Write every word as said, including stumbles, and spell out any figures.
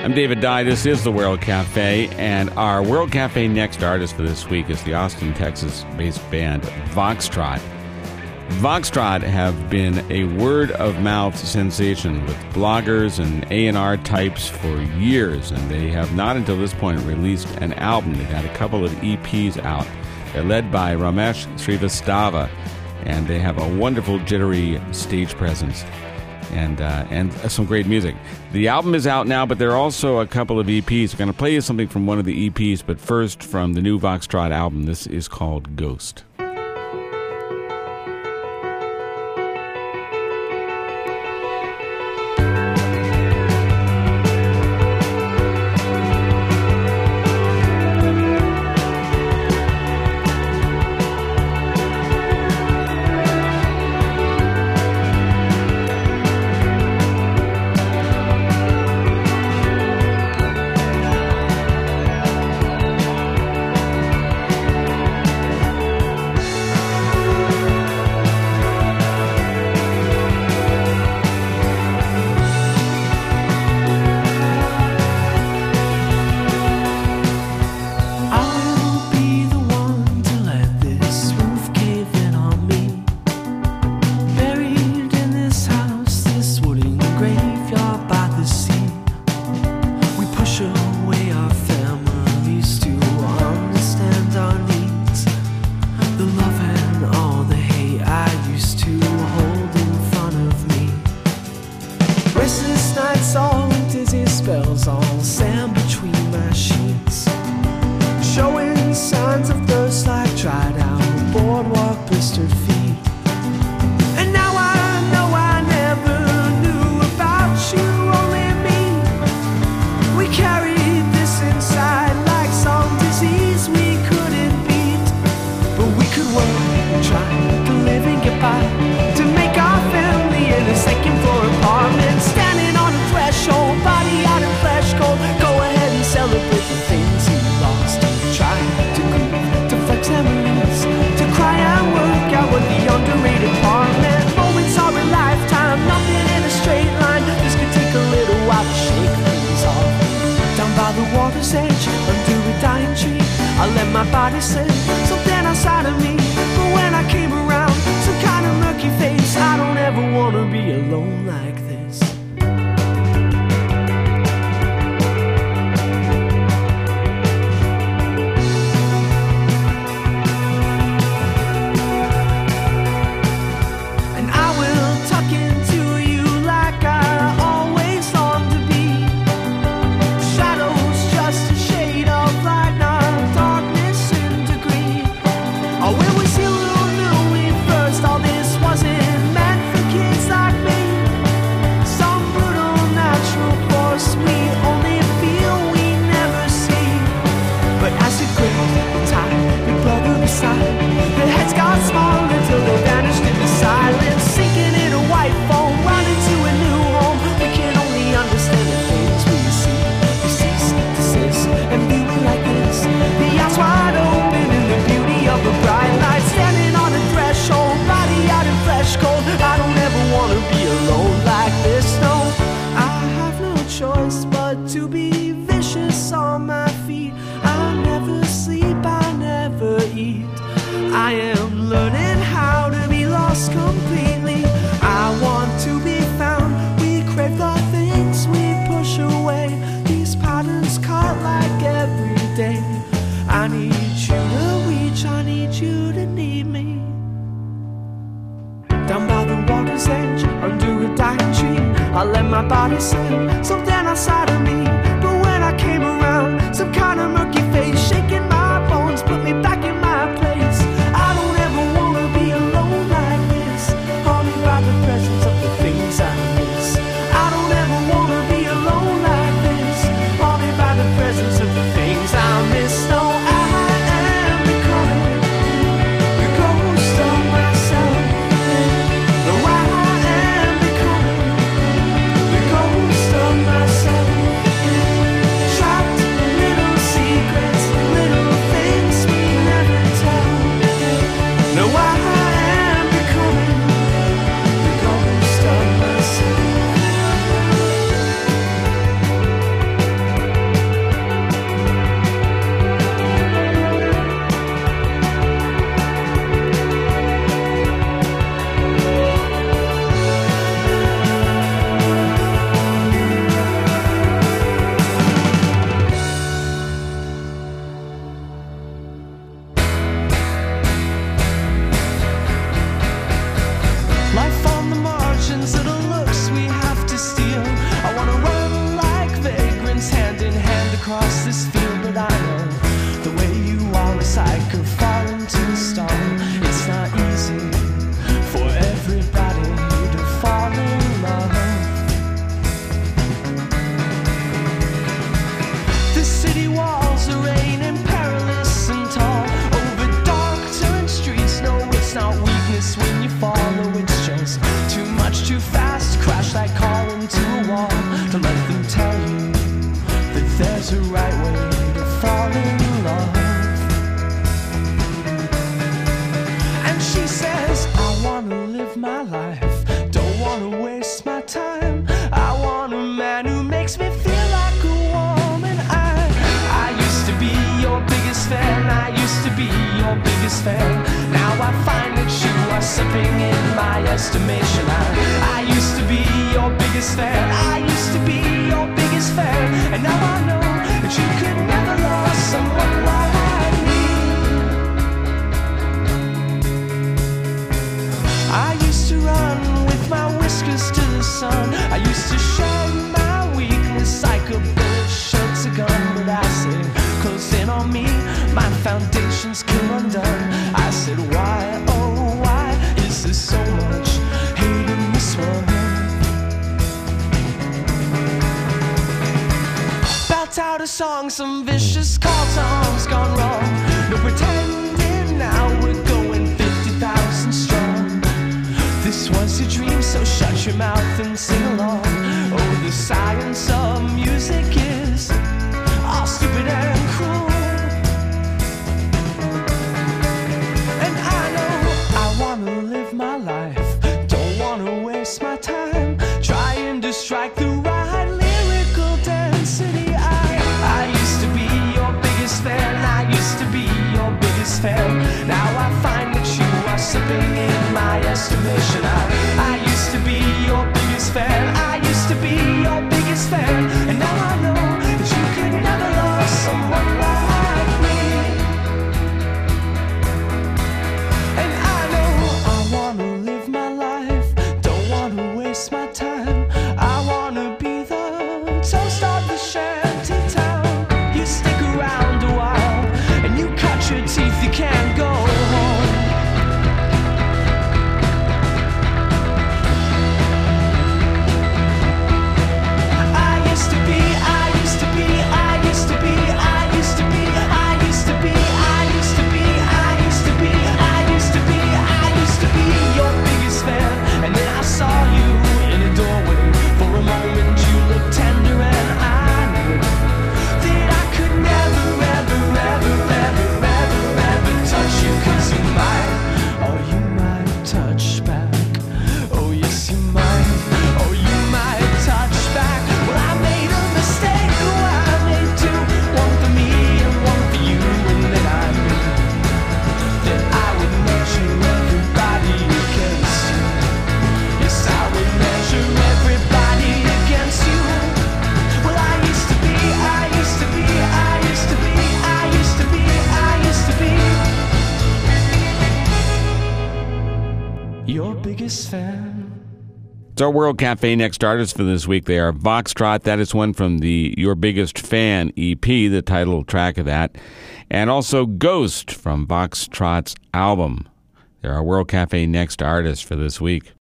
I'm David Dye. This is the World Cafe, and our World Cafe next artist for this week is the Austin, Texas-based band Voxtrot. Voxtrot have been a word-of-mouth sensation with bloggers and A and R types for years, and they have not until this point released an album. They've had a couple of E Ps out. They're led by Ramesh Srivastava, and they have a wonderful, jittery stage presence and uh, and some great music. The album is out now, but there are also a couple of E Ps. We're going to play you something from one of the E Ps, but first from the new Voxtrot album. This is called Ghost. biggest fan. Now I find that you are slipping in my estimation. I, I used to be your biggest fan. I used to be your biggest fan. And now I know that you could never love someone like me. I used to run with my whiskers to the sun. I used to show my weakness like a bullet shoots a gun. But I said, close in on me, my foundations come undone. I said, why, oh why is there so much hate in this one? Belt out a song, some vicious call songs gone wrong. No pretending now we're going fifty thousand strong. This was a dream, so shut your mouth and sing along. Oh, the science of music is all stupid and cruel. And I know I wanna live my life, don't wanna waste my time trying to strike the right lyrical density. I, I used to be your biggest fan. I used to be your biggest fan. Now I find that you are slipping in my estimation. I, I used to be your biggest fan. I used to be your biggest fan. And now I know that you could never love someone like me. And I know I wanna live my life, don't wanna waste my time. I wanna be the toast of the shanty town. You stick around a while and you cut your teeth, you can't go home. I used to be, I used to be, I used to be, I used to be, I used to be, I used to be, I used to be, I used to be, I used to be your biggest fan. And then I saw you in a doorway. For a moment you looked tender and I knew that I could never, ever, ever, ever, ever, ever touch you. Cause you might, or you might touch back. Oh yes you might, or you might touch back. Well I made a mistake, oh I made two. One for me and one for you. And then I knew that I would measure everybody against you. Yes, I would measure everybody against you. Well, I used to be, I used to be, I used to be, I used to be, I used to be your biggest fan. It's our World Cafe Next artist for this week. They are Voxtrot. That is one from the Your Biggest Fan E P, the title track of that. And also Ghost from Voxtrot's album. They're our World Cafe Next artist for this week.